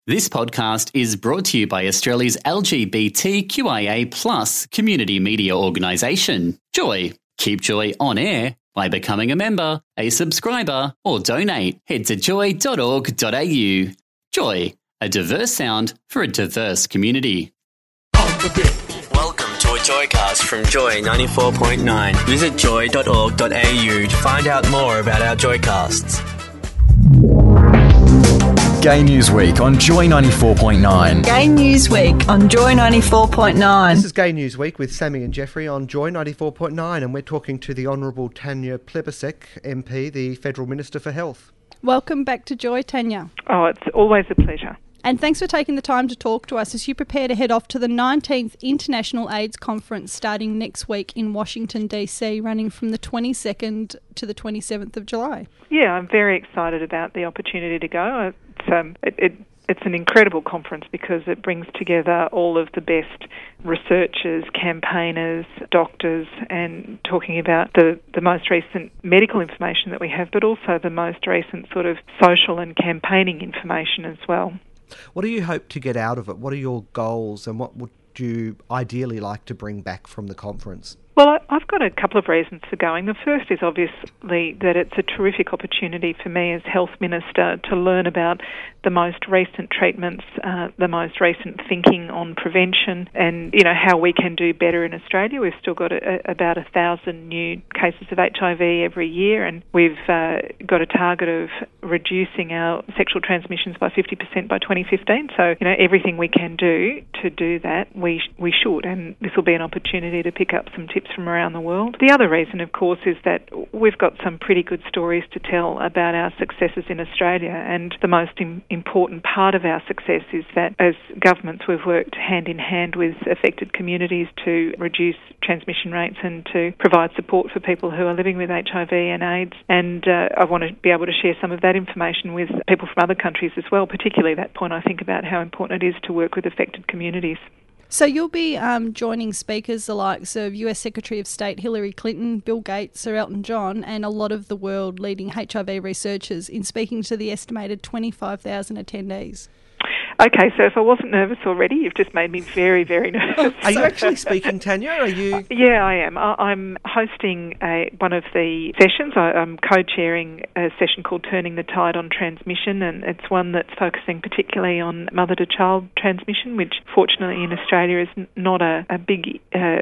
This podcast is brought to you by Australia's LGBTQIA+ community media organisation, Joy. Keep Joy on air by becoming a member, a subscriber, or donate. Head to joy.org.au. Joy, a diverse sound for a diverse community. Welcome to a Joycast from Joy 94.9. Visit joy.org.au to find out more about our Joycasts. Gay News Week on Joy 94.9. Gay News Week on Joy 94.9. This is Gay News Week with Sammy and Jeffrey on Joy 94.9, and we're talking to the Honourable Tanya Plibersek, MP, the Federal Minister for Health. Welcome back to Joy, Tanya. Oh, it's always a pleasure. And thanks for taking the time to talk to us as you prepare to head off to the 19th International AIDS Conference starting next week in Washington, D.C., running from the 22nd to the 27th of July. Yeah, I'm very excited about the opportunity to go. It's an incredible conference because it brings together all of the best researchers, campaigners, doctors, and talking about the most recent medical information that we have, but also the most recent sort of social and campaigning information as well. What do you hope to get out of it? What are your goals, and what would you ideally like to bring back from the conference? Well, I've got a couple of reasons for going. The first is obviously that it's a terrific opportunity for me as Health Minister to learn about the most recent treatments, the most recent thinking on prevention, and how we can do better in Australia. We've still got about 1,000 new cases of HIV every year, and we've got a target of reducing our sexual transmissions by 50% by 2015. So, everything we can do to do that, we should, and this will be an opportunity to pick up some tips from around the world. The other reason, of course, is that we've got some pretty good stories to tell about our successes in Australia, and the most important part of our success is that as governments we've worked hand in hand with affected communities to reduce transmission rates and to provide support for people who are living with HIV and AIDS, and I want to be able to share some of that information with people from other countries as well, particularly that point I think about how important it is to work with affected communities. So you'll be joining speakers the likes of US Secretary of State Hillary Clinton, Bill Gates, Sir Elton John, and a lot of the world-leading HIV researchers in speaking to the estimated 25,000 attendees. Okay, so if I wasn't nervous already, you've just made me very, very nervous. Are you actually speaking, Tanya? Are you? Yeah, I am. I'm hosting one of the sessions. I'm co-chairing a session called Turning the Tide on Transmission, and it's one that's focusing particularly on mother-to-child transmission, which fortunately in Australia is not a big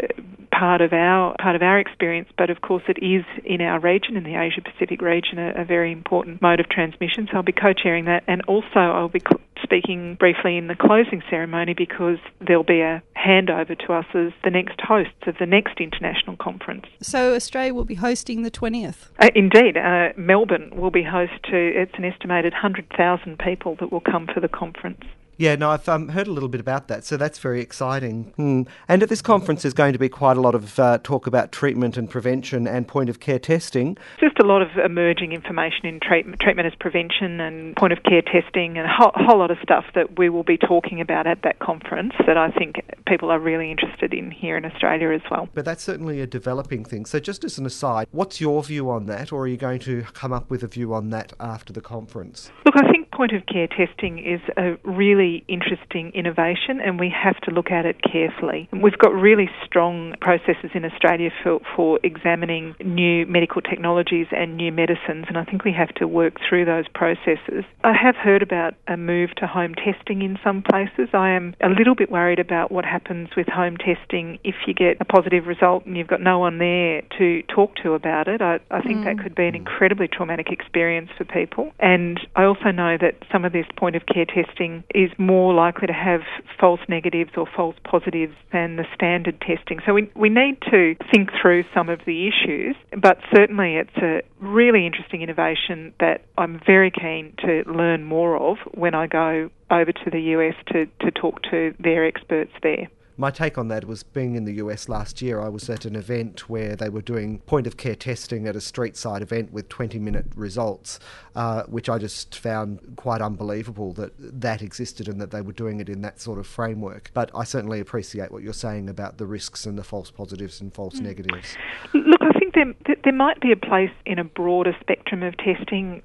part of our experience, but of course it is in our region, in the Asia-Pacific region, a very important mode of transmission. So I'll be co-chairing that, and also I'll be speaking briefly in the closing ceremony because there'll be a handover to us as the next hosts of the next international conference. So Australia will be hosting the 20th? Indeed. Melbourne will be host to, it's an estimated 100,000 people that will come for the conference. Yeah, no, I've heard a little bit about that, so that's very exciting. And at this conference there's going to be quite a lot of talk about treatment and prevention and point-of-care testing. Just a lot of emerging information in treatment as prevention and point-of-care testing and a whole lot of stuff that we will be talking about at that conference that I think people are really interested in here in Australia as well. But that's certainly a developing thing. So just as an aside, what's your view on that, or are you going to come up with a view on that after the conference? Look, I think point-of-care testing is a really interesting innovation, and we have to look at it carefully. We've got really strong processes in Australia for examining new medical technologies and new medicines, and I think we have to work through those processes. I have heard about a move to home testing in some places. I am a little bit worried about what happens with home testing if you get a positive result and you've got no one there to talk to about it. I think that could be an incredibly traumatic experience for people, and I also know that some of this point-of-care testing is more likely to have false negatives or false positives than the standard testing. So we need to think through some of the issues, but certainly it's a really interesting innovation that I'm very keen to learn more of when I go over to the US to talk to their experts there. My take on that was being in the US last year. I was at an event where they were doing point-of-care testing at a street-side event with 20-minute results, which I just found quite unbelievable that existed and that they were doing it in that sort of framework. But I certainly appreciate what you're saying about the risks and the false positives and false negatives. Look, I think there might be a place in a broader spectrum of testing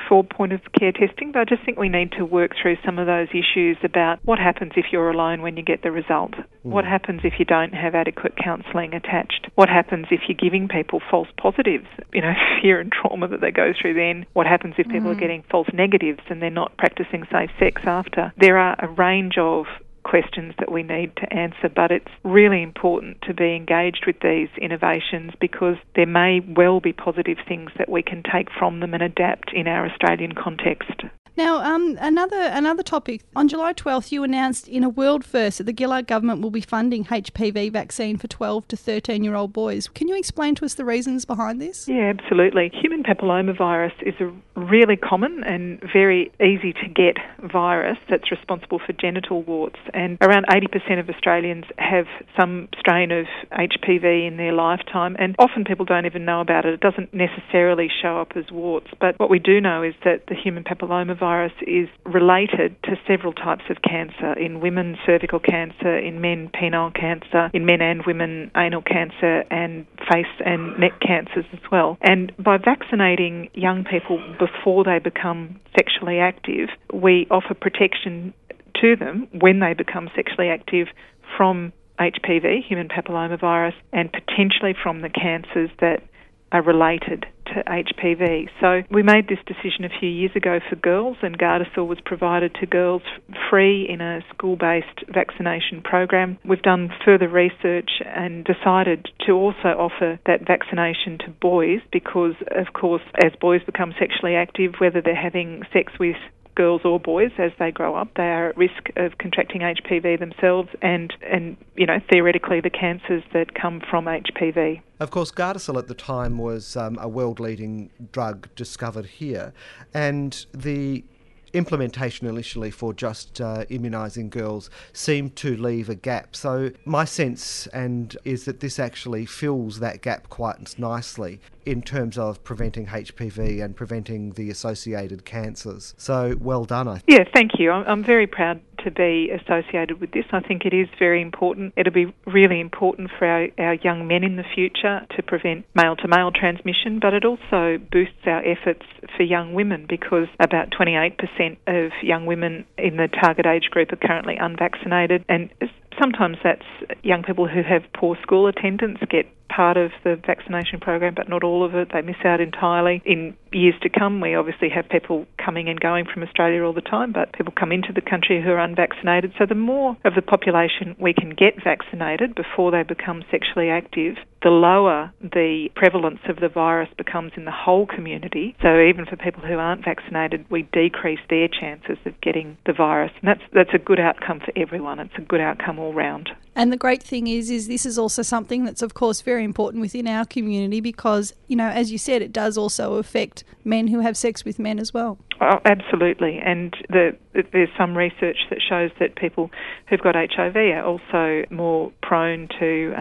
for point-of-care testing, but I just think we need to work through some of those issues about what happens if you're alone when you get the result, what happens if you don't have adequate counselling attached, what happens if you're giving people false positives, fear and trauma that they go through then, what happens if people are getting false negatives and they're not practising safe sex after. There are a range of questions that we need to answer, but it's really important to be engaged with these innovations because there may well be positive things that we can take from them and adapt in our Australian context. Now, another topic. On July 12th, you announced in a world first that the Gillard government will be funding HPV vaccine for 12 to 13-year-old boys. Can you explain to us the reasons behind this? Yeah, absolutely. Human papillomavirus is a really common and very easy to get virus that's responsible for genital warts, and around 80% of Australians have some strain of HPV in their lifetime, and often people don't even know about it. It doesn't necessarily show up as warts, but what we do know is that the human papillomavirus is related to several types of cancer. In women, cervical cancer; in men, penile cancer; in men and women, anal cancer, and face and neck cancers as well. And by vaccinating young people before they become sexually active, we offer protection to them when they become sexually active from HPV, human papillomavirus, and potentially from the cancers that are related to HPV. So we made this decision a few years ago for girls, and Gardasil was provided to girls free in a school-based vaccination program. We've done further research and decided to also offer that vaccination to boys because, of course, as boys become sexually active, whether they're having sex with girls or boys as they grow up, they are at risk of contracting HPV themselves and theoretically the cancers that come from HPV. Of course, Gardasil at the time was a world-leading drug discovered here, and the implementation initially for just immunising girls seemed to leave a gap. So my sense is that this actually fills that gap quite nicely in terms of preventing HPV and preventing the associated cancers. So well done, I think. Yeah, thank you. I'm very proud to be associated with this. I think it is very important. It'll be really important for our young men in the future to prevent male-to-male transmission, but it also boosts our efforts for young women because about 28% of young women in the target age group are currently unvaccinated, and sometimes that's young people who have poor school attendance get part of the vaccination program, but not all of it. They miss out entirely. In years to come, we obviously have people coming and going from Australia all the time, but people come into the country who are unvaccinated. So the more of the population we can get vaccinated before they become sexually active, the lower the prevalence of the virus becomes in the whole community. So even for people who aren't vaccinated, we decrease their chances of getting the virus. And that's a good outcome for everyone. It's a good outcome all round. And the great thing is this is also something that's, of course, very important within our community because, as you said, it does also affect men who have sex with men as well. Oh, absolutely. And there's some research that shows that people who've got HIV are also more prone to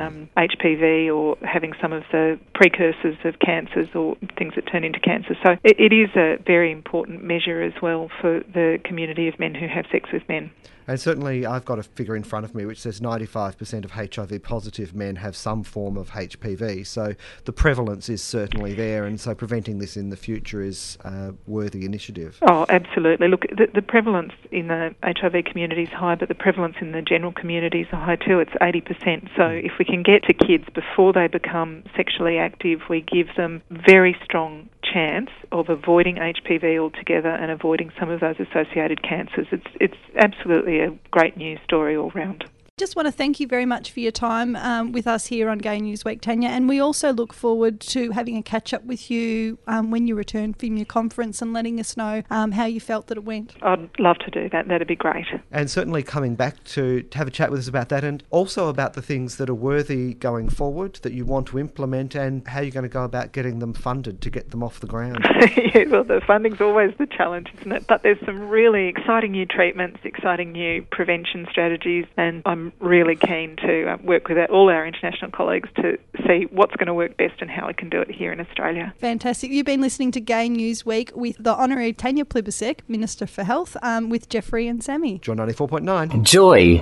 HPV or having some of the precursors of cancers or things that turn into cancer. So it is a very important measure as well for the community of men who have sex with men. And certainly I've got a figure in front of me which says 95% of HIV positive men have some form of HPV. So the prevalence is certainly there, and so preventing this in the future is a worthy initiative. Oh, absolutely. Look, the prevalence in the HIV community is high, but the prevalence in the general community is high too. It's 80%. So if we can get to kids before they become sexually active, we give them very strong chance of avoiding HPV altogether and avoiding some of those associated cancers. It's absolutely a great news story all round. Just want to thank you very much for your time with us here on Gay News Week, Tanya, and we also look forward to having a catch-up with you when you return from your conference and letting us know how you felt that it went. I'd love to do that. That'd be great. And certainly coming back to have a chat with us about that, and also about the things that are worthy going forward that you want to implement and how you're going to go about getting them funded to get them off the ground. Yeah, well, the funding's always the challenge, isn't it? But there's some really exciting new treatments, exciting new prevention strategies, and I'm really keen to work with all our international colleagues to see what's going to work best and how we can do it here in Australia. Fantastic. You've been listening to Gay News Week with the Honorary Tanya Plibersek, Minister for Health, with Jeffrey and Sammy. Joy 94.9. Joy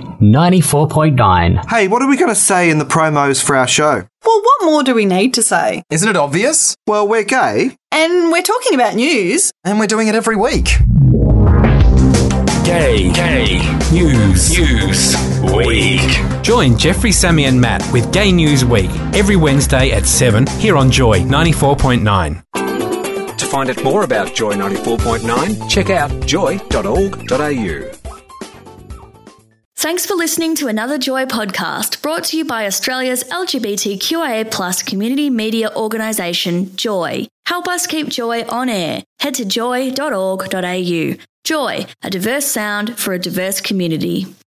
94.9. Hey, what are we going to say in the promos for our show? Well, what more do we need to say? Isn't it obvious? Well, we're gay. And we're talking about news. And we're doing it every week. Gay News Week. Join Jeffrey, Sammy and Matt with Gay News Week every Wednesday at 7 here on Joy 94.9. To find out more about Joy 94.9, check out joy.org.au. Thanks for listening to another Joy podcast brought to you by Australia's LGBTQIA+ community media organisation, Joy. Help us keep Joy on air. Head to joy.org.au. Joy, a diverse sound for a diverse community.